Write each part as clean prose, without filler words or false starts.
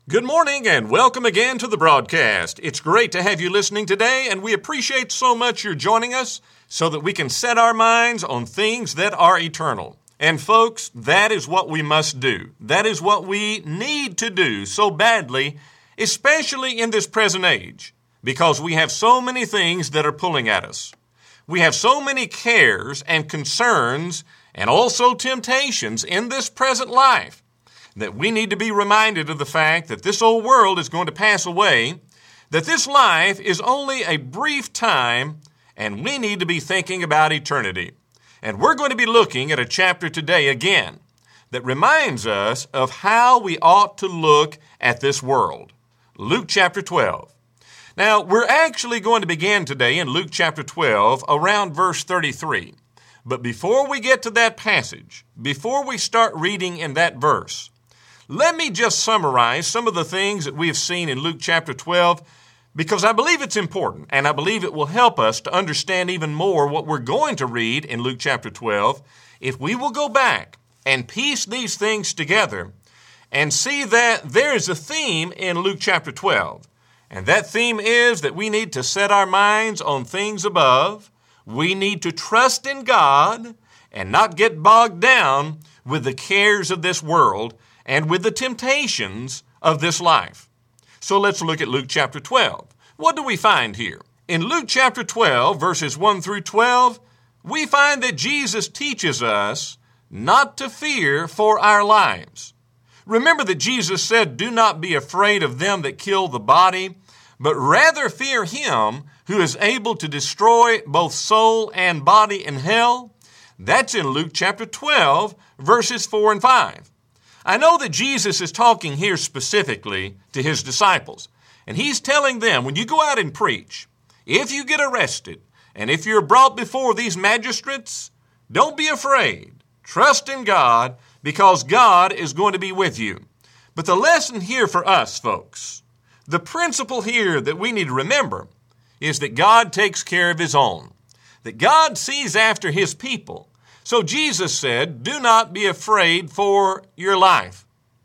Good morning and welcome again to the broadcast. It's great to have you listening today, and we appreciate so much you're joining us so that we can set our minds on things that are eternal. And folks, that is what we must do. That is what we need to do so badly, especially in this present age, because we have so many things that are pulling at us. We have so many cares and concerns and also temptations in this present life that we need to be reminded of the fact that this old world is going to pass away, that this life is only a brief time, and we need to be thinking about eternity. And we're going to be looking at a chapter today again that reminds us of how we ought to look at this world. Luke chapter 12. Now, we're actually going to begin today in Luke chapter 12 around verse 33. But before we get to that passage, before we start reading in that verse, let me just summarize some of the things that we have seen in Luke chapter 12 because I believe it's important and I believe it will help us to understand even more what we're going to read in Luke chapter 12 if we will go back and piece these things together and see that there is a theme in Luke chapter 12. And that theme is that we need to set our minds on things above. We need to trust in God and not get bogged down with the cares of this world and with the temptations of this life. So let's look at Luke chapter 12. What do we find here? In Luke chapter 12, verses 1 through 12, we find that Jesus teaches us not to fear for our lives. Remember that Jesus said, "Do not be afraid of them that kill the body, but rather fear him who is able to destroy both soul and body in hell." That's in Luke chapter 12, verses 4 and 5. I know that Jesus is talking here specifically to his disciples, and he's telling them, when you go out and preach, if you get arrested, and if you're brought before these magistrates, don't be afraid. Trust in God, because God is going to be with you. But the lesson here for us, folks, the principle here that we need to remember is that God takes care of his own, that God sees after his people. So Jesus said, do not be afraid for your life.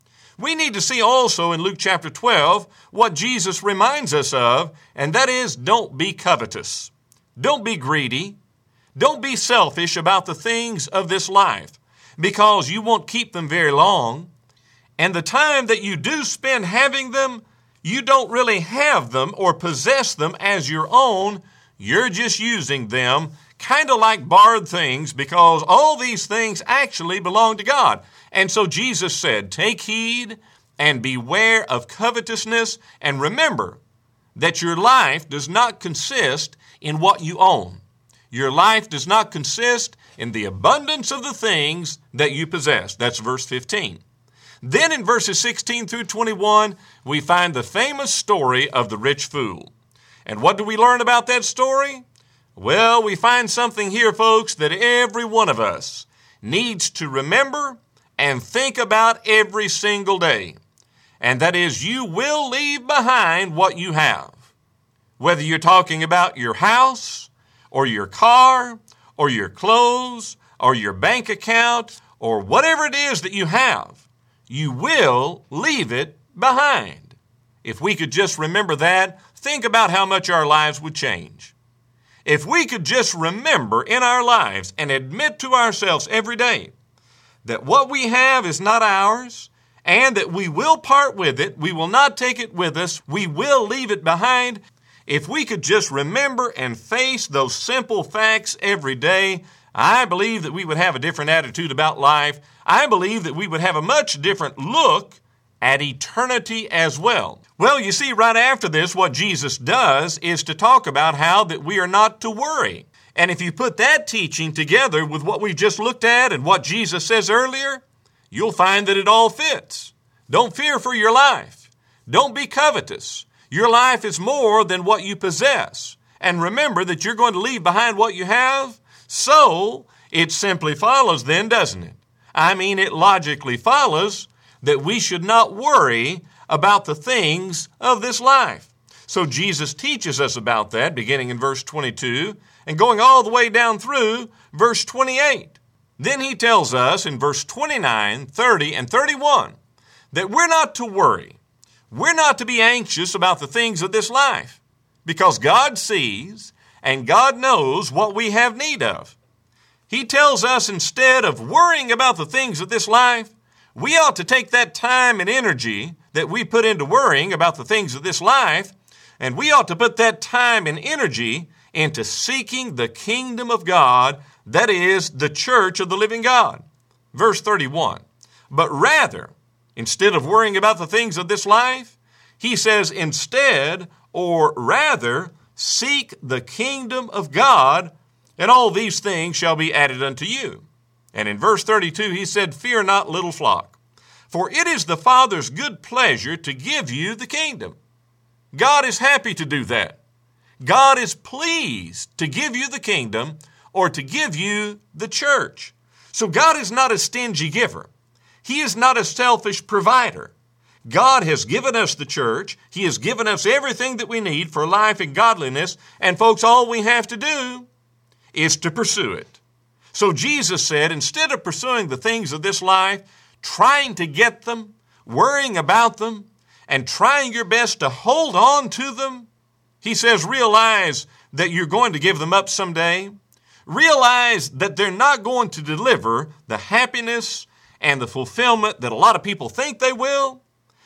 We need to see also in Luke chapter 12 what Jesus reminds us of, and that is don't be covetous. Don't be greedy. Don't be selfish about the things of this life, because you won't keep them very long. And the time that you do spend having them, you don't really have them or possess them as your own. You're just using them kind of like borrowed things, because all these things actually belong to God. And so Jesus said, take heed and beware of covetousness, and remember that your life does not consist in what you own. Your life does not consist in the abundance of the things that you possess. That's verse 15. Then in verses 16 through 21, we find the famous story of the rich fool. And what do we learn about that story? Well, we find something here, folks, that every one of us needs to remember and think about every single day. And that is, you will leave behind what you have. Whether you're talking about your house, or your car, or your clothes, or your bank account, or whatever it is that you have, you will leave it behind. If we could just remember that, think about how much our lives would change. If we could just remember in our lives and admit to ourselves every day that what we have is not ours and that we will part with it, we will not take it with us, we will leave it behind. If we could just remember and face those simple facts every day, I believe that we would have a different attitude about life. I believe that we would have a much different look at eternity as well. Well, you see, right after this, what Jesus does is to talk about how that we are not to worry. And if you put that teaching together with what we just looked at and what Jesus says earlier, you'll find that it all fits. Don't fear for your life. Don't be covetous. Your life is more than what you possess. And remember that you're going to leave behind what you have. So it simply follows then, doesn't it? I mean, it logically follows that we should not worry about the things of this life. So Jesus teaches us about that beginning in verse 22 and going all the way down through verse 28. Then he tells us in verse 29, 30, and 31 that we're not to worry. We're not to be anxious about the things of this life because God sees and God knows what we have need of. He tells us instead of worrying about the things of this life, we ought to take that time and energy that we put into worrying about the things of this life, and we ought to put that time and energy into seeking the kingdom of God, that is, the church of the living God. Verse 31, but rather, instead of worrying about the things of this life, he says instead, or rather, seek the kingdom of God, and all these things shall be added unto you. And in verse 32, he said, fear not, little flock, for it is the Father's good pleasure to give you the kingdom. God is happy to do that. God is pleased to give you the kingdom or to give you the church. So God is not a stingy giver. He is not a selfish provider. God has given us the church. He has given us everything that we need for life and godliness. And folks, all we have to do is to pursue it. So Jesus said, instead of pursuing the things of this life, trying to get them, worrying about them, and trying your best to hold on to them, he says, realize that you're going to give them up someday. Realize that they're not going to deliver the happiness and the fulfillment that a lot of people think they will.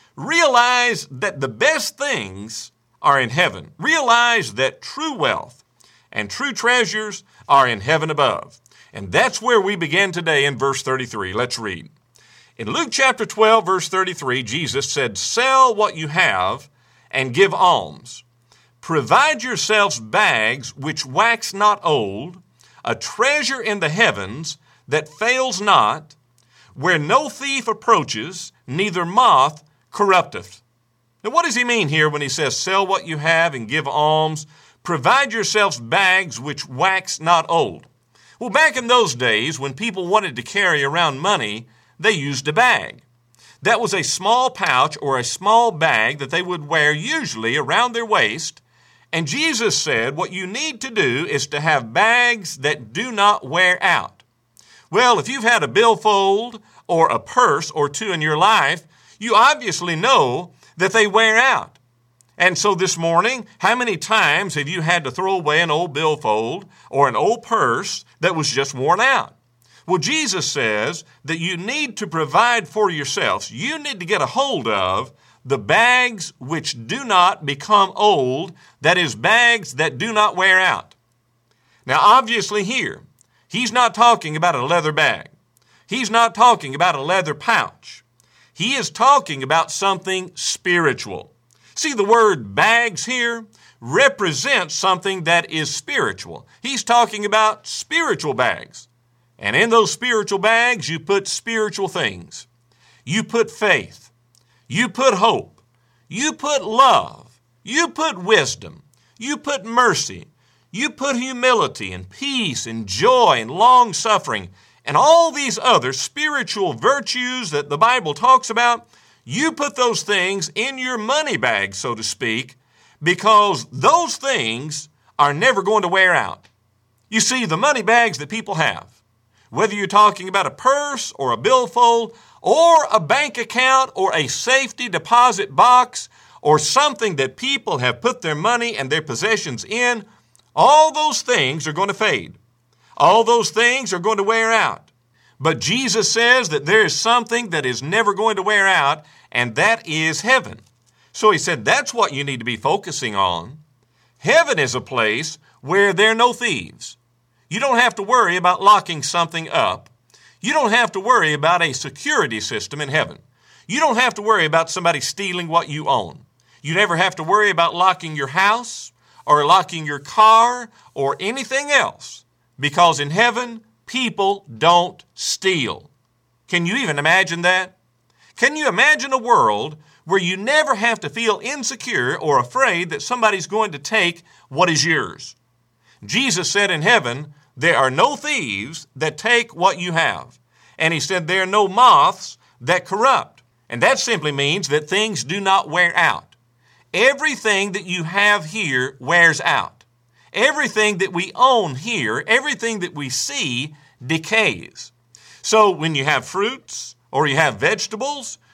Realize that the best things are in heaven. Realize that true wealth and true treasures are in heaven above. And that's where we begin today in verse 33. Let's read. In Luke chapter 12, verse 33, Jesus said, sell what you have and give alms. Provide yourselves bags which wax not old, a treasure in the heavens that fails not, where no thief approaches, neither moth corrupteth. Now, what does he mean here when he says, sell what you have and give alms? Provide yourselves bags which wax not old. Well, back in those days, when people wanted to carry around money, they used a bag. That was a small pouch or a small bag that they would wear usually around their waist. And Jesus said, what you need to do is to have bags that do not wear out. Well, if you've had a billfold or a purse or two in your life, you obviously know that they wear out. And so this morning, how many times have you had to throw away an old billfold or an old purse that was just worn out? Well, Jesus says that you need to provide for yourselves. You need to get a hold of the bags which do not become old, that is, bags that do not wear out. Now, obviously here, he's not talking about a leather bag. He's not talking about a leather pouch. He is talking about something spiritual. See, the word bags here represents something that is spiritual. He's talking about spiritual bags. And in those spiritual bags, you put spiritual things. You put faith. You put hope. You put love. You put wisdom. You put mercy. You put humility and peace and joy and long-suffering and all these other spiritual virtues that the Bible talks about. You put those things in your money bag, so to speak, because those things are never going to wear out. You see, the money bags that people have, whether you're talking about a purse or a billfold or a bank account or a safety deposit box or something that people have put their money and their possessions in, all those things are going to fade. All those things are going to wear out. But Jesus says that there is something that is never going to wear out, and that is heaven. So he said that's what you need to be focusing on. Heaven is a place where there are no thieves. You don't have to worry about locking something up. You don't have to worry about a security system in heaven. You don't have to worry about somebody stealing what you own. You never have to worry about locking your house or locking your car or anything else, because in heaven, people don't steal. Can you even imagine that? Can you imagine a world where you never have to feel insecure or afraid that somebody's going to take what is yours? Jesus said in heaven, there are no thieves that take what you have. And he said there are no moths that corrupt. And that simply means that things do not wear out. Everything that you have here wears out. Everything that we own here, everything that we see, decays. So when you have fruits or you have vegetables,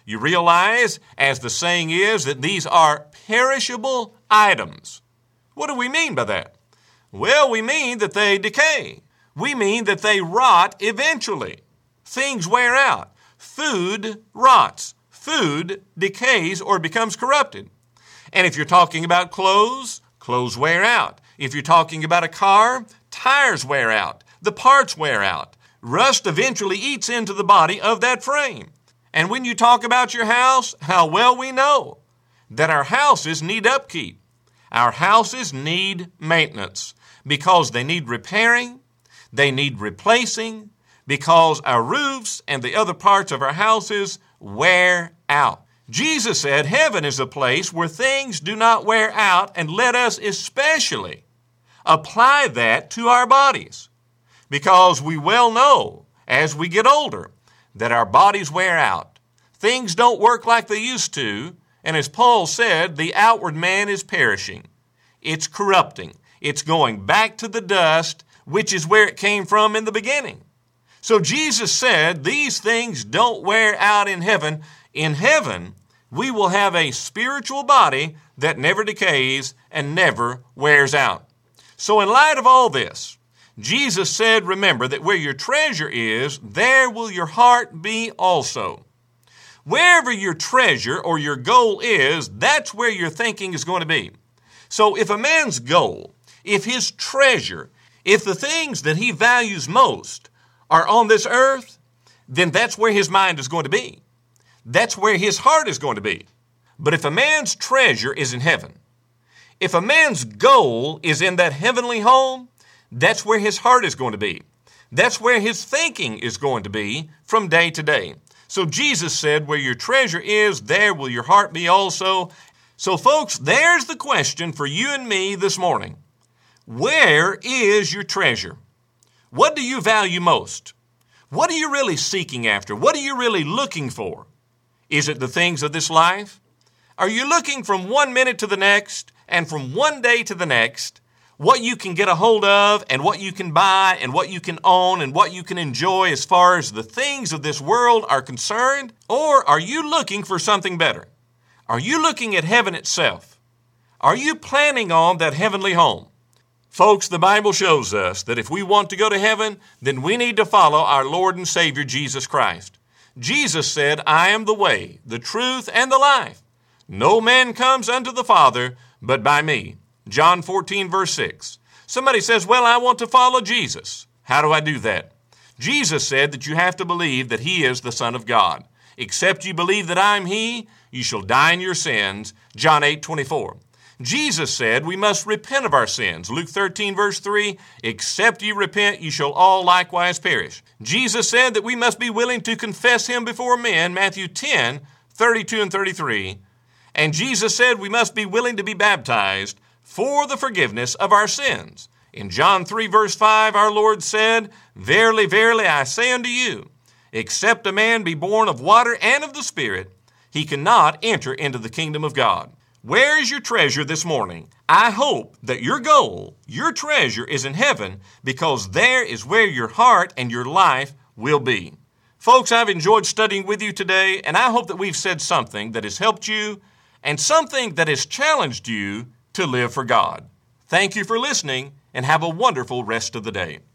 You realize, as the saying is, that these are perishable items. What do we mean by that? Well, we mean that they decay. We mean that they rot eventually. Things wear out. Food rots. Food decays or becomes corrupted. And if you're talking about clothes, clothes wear out. If you're talking about a car, tires wear out. The parts wear out. Rust eventually eats into the body of that frame. And when you talk about your house, how well we know that our houses need upkeep. Our houses need maintenance because they need repairing, they need replacing, because our roofs and the other parts of our houses wear out. Jesus said heaven is a place where things do not wear out, and let us especially apply that to our bodies, because we well know as we get older that our bodies wear out. Things don't work like they used to, and as Paul said, the outward man is perishing. It's corrupting. It's going back to the dust, which is where it came from in the beginning. So Jesus said these things don't wear out in heaven. In heaven, we will have a spiritual body that never decays and never wears out. So in light of all this, Jesus said, remember that where your treasure is, there will your heart be also. Wherever your treasure or your goal is, that's where your thinking is going to be. So if a man's goal, if his treasure, if the things that he values most are on this earth, then that's where his mind is going to be. That's where his heart is going to be. But if a man's treasure is in heaven, if a man's goal is in that heavenly home, that's where his heart is going to be. That's where his thinking is going to be from day to day. So Jesus said, where your treasure is, there will your heart be also. So folks, there's the question for you and me this morning. Where is your treasure? What do you value most? What are you really seeking after? What are you really looking for? Is it the things of this life? Are you looking from one minute to the next and from one day to the next what you can get a hold of and what you can buy and what you can own and what you can enjoy as far as the things of this world are concerned? Or are you looking for something better? Are you looking at heaven itself? Are you planning on that heavenly home? Folks, the Bible shows us that if we want to go to heaven, then we need to follow our Lord and Savior Jesus Christ. Jesus said, I am the way, the truth, and the life. No man comes unto the Father but by me. John 14, verse 6. Somebody says, well, I want to follow Jesus. How do I do that? Jesus said that you have to believe that he is the Son of God. Except you believe that I am he, you shall die in your sins. John 8, 24. Jesus said we must repent of our sins. Luke 13, verse 3, except ye repent, ye shall all likewise perish. Jesus said that we must be willing to confess him before men. Matthew 10, 32 and 33. And Jesus said we must be willing to be baptized for the forgiveness of our sins. In John 3, verse 5, our Lord said, verily, verily, I say unto you, except a man be born of water and of the Spirit, he cannot enter into the kingdom of God. Where is your treasure this morning? I hope that your goal, your treasure is in heaven, because there is where your heart and your life will be. Folks, I've enjoyed studying with you today, and I hope that we've said something that has helped you and something that has challenged you to live for God. Thank you for listening, and have a wonderful rest of the day.